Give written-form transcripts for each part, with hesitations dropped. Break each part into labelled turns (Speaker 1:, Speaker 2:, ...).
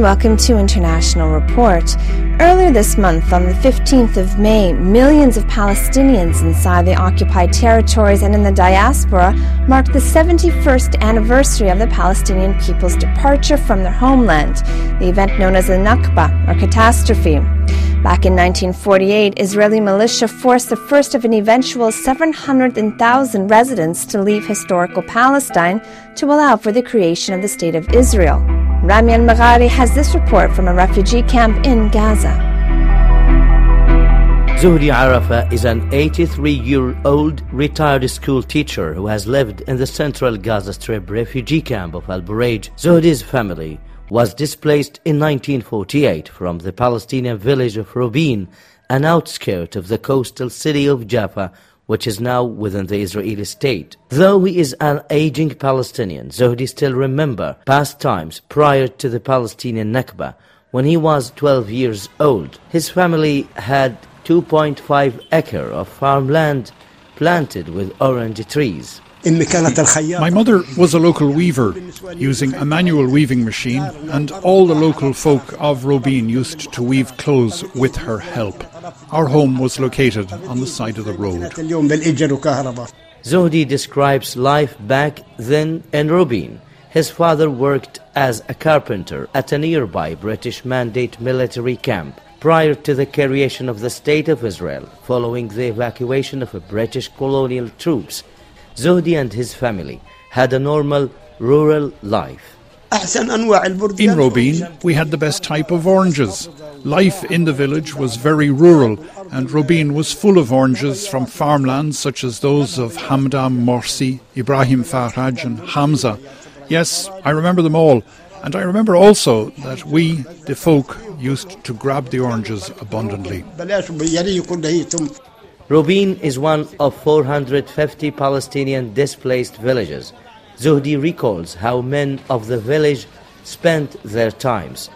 Speaker 1: welcome to International Report. Earlier this month, on the 15th of May, millions of Palestinians inside the occupied territories and in the diaspora marked the 71st anniversary of the Palestinian people's departure from their homeland, the event known as the Nakba, or catastrophe. Back in 1948, Israeli militia forced the first of an eventual 700,000 residents to leave historical Palestine to allow for the creation of the State of Israel. Rami Al-Maghari has this report from a refugee camp in Gaza.
Speaker 2: Zuhdi Arafa is an 83-year-old retired school teacher who has lived in the central Gaza Strip refugee camp of Al-Bureij. Zuhdi's family was displaced in 1948 from the Palestinian village of Rubin, an outskirt of the coastal city of Jaffa, which is now within the Israeli state. Though he is an aging Palestinian, Zuhdi still remembers past times prior to the Palestinian Nakba, when he was 12 years old. His family had 2.5 acres of farmland planted with orange trees.
Speaker 3: My mother was a local weaver, using a manual weaving machine, and all the local folk of Robin used to weave clothes with her help. Our home was located on the side of the road.
Speaker 2: Zuhdi describes life back then in Robin. His father worked as a carpenter at a nearby British Mandate military camp prior to the creation of the State of Israel, following the evacuation of British colonial troops. Zuhdi and his family had a normal rural life.
Speaker 3: In Robin, we had the best type of oranges. Life in the village was very rural, and Robin was full of oranges from farmlands such as those of Hamdan Morsi, Ibrahim Farhaj and Hamza. Yes, I remember them all, and I remember also that we, the folk, used to grab the oranges abundantly.
Speaker 2: Robin is one of 450 Palestinian displaced villages. Zuhdi recalls how men of the village spent their times.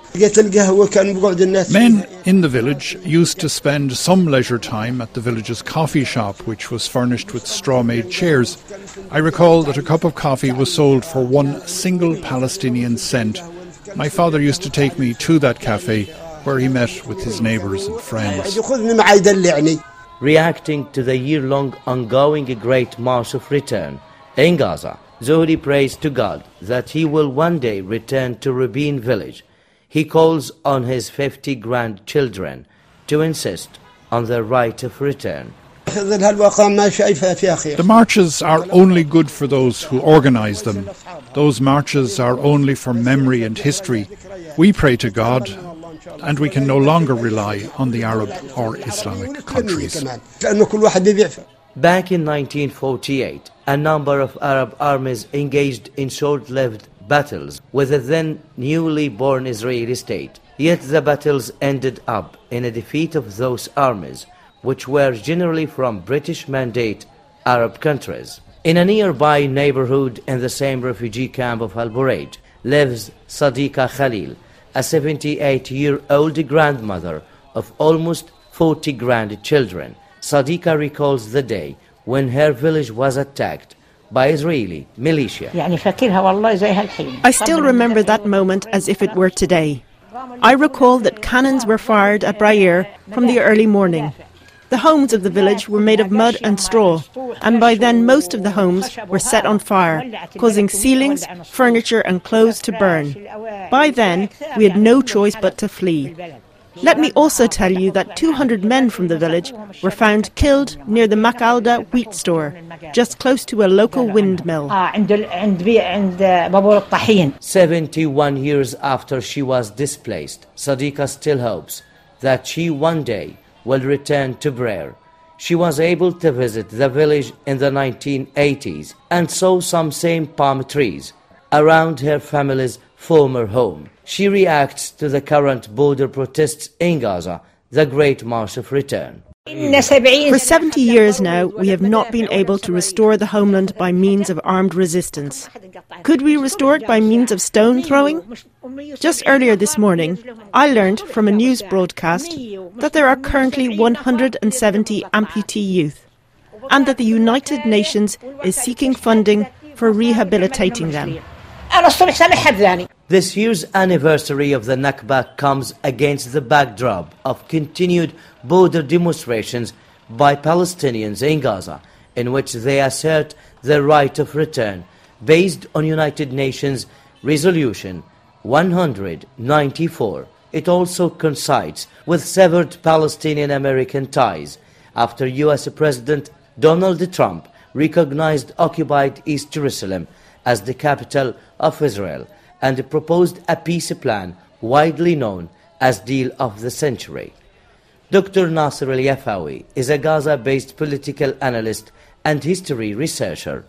Speaker 3: Men in the village used to spend some leisure time at the village's coffee shop, which was furnished with straw-made chairs. I recall that a cup of coffee was sold for 1 single Palestinian cent. My father used to take me to that cafe, where he met with his neighbours and friends.
Speaker 2: Reacting to the year-long ongoing Great March of Return in Gaza, Zuhdi prays to God that he will one day return to Robin village. He calls on his 50 grandchildren to insist on their right of return.
Speaker 3: The marches are only good for those who organise them. Those marches are only for memory and history. We pray to God, and we can no longer rely on the Arab or Islamic countries.
Speaker 2: Back in 1948, a number of Arab armies engaged in short-lived battles with the then newly born Israeli state. Yet the battles ended up in a defeat of those armies, which were generally from British Mandate Arab countries. In a nearby neighborhood in the same refugee camp of Al-Bureij lives Sadiqa Khalil, a 78-year-old grandmother of almost 40 grandchildren. Sadiqa recalls the day when her village was attacked by Israeli militia.
Speaker 4: I still remember that moment as if it were today. I recall that cannons were fired at Bra'ir from the early morning. The homes of the village were made of mud and straw, and by then most of the homes were set on fire, causing ceilings, furniture and clothes to burn. By then, we had no choice but to flee. Let me also tell you that 200 men from the village were found killed near the Makalda wheat store, just close to a local windmill.
Speaker 2: 71 years after she was displaced, Sadiqa still hopes that she one day will return to Bra'ir. She was able to visit the village in the 1980s and saw some same palm trees around her family's former home. She reacts to the current border protests in Gaza, the Great March of Return.
Speaker 4: For 70 years now, we have not been able to restore the homeland by means of armed resistance. Could we restore it by means of stone throwing? Just earlier this morning, I learned from a news broadcast that there are currently 170 amputee youth, and that the United Nations is seeking funding for rehabilitating them.
Speaker 2: This year's anniversary of the Nakba comes against the backdrop of continued border demonstrations by Palestinians in Gaza, in which they assert their right of return based on United Nations Resolution 194. It also coincides with severed Palestinian-American ties after U.S. President Donald Trump recognized occupied East Jerusalem as the capital of Israel and proposed a peace plan widely known as Deal of the Century. Dr. Nasser Al-Yafawi is a Gaza-based political analyst and history researcher.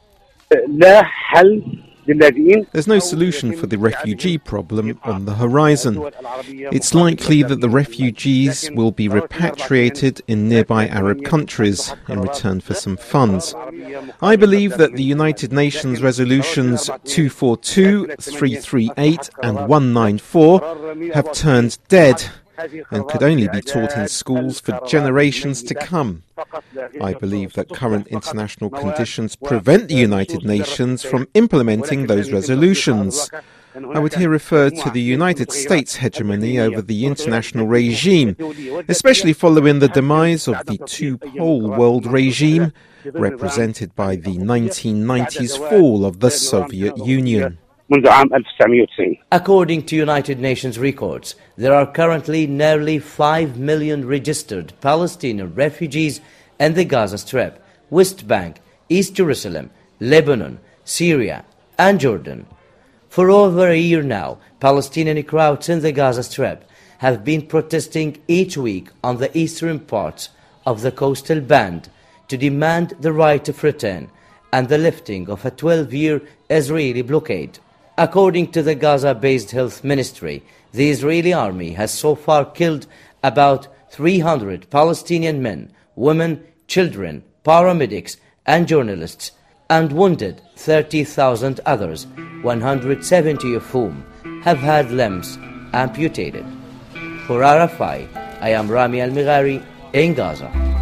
Speaker 5: There's no solution for the refugee problem on the horizon. It's likely that the refugees will be repatriated in nearby Arab countries in return for some funds. I believe that the United Nations resolutions 242, 338 and 194 have turned dead and could only be taught in schools for generations to come. I believe that current international conditions prevent the United Nations from implementing those resolutions. I would here refer to the United States hegemony over the international regime, especially following the demise of the two-pole world regime represented by the 1990s fall of the Soviet Union.
Speaker 2: According to United Nations records, there are currently nearly 5 million registered Palestinian refugees in the Gaza Strip, West Bank, East Jerusalem, Lebanon, Syria and Jordan. For over a year now, Palestinian crowds in the Gaza Strip have been protesting each week on the eastern parts of the coastal band to demand the right of return and the lifting of a 12-year Israeli blockade. According to the Gaza-based Health Ministry, the Israeli army has so far killed about 300 Palestinian men, women, children, paramedics and journalists, and wounded 30,000 others, 170 of whom have had limbs amputated. For RFI, I am Rami Al-Mighari in Gaza.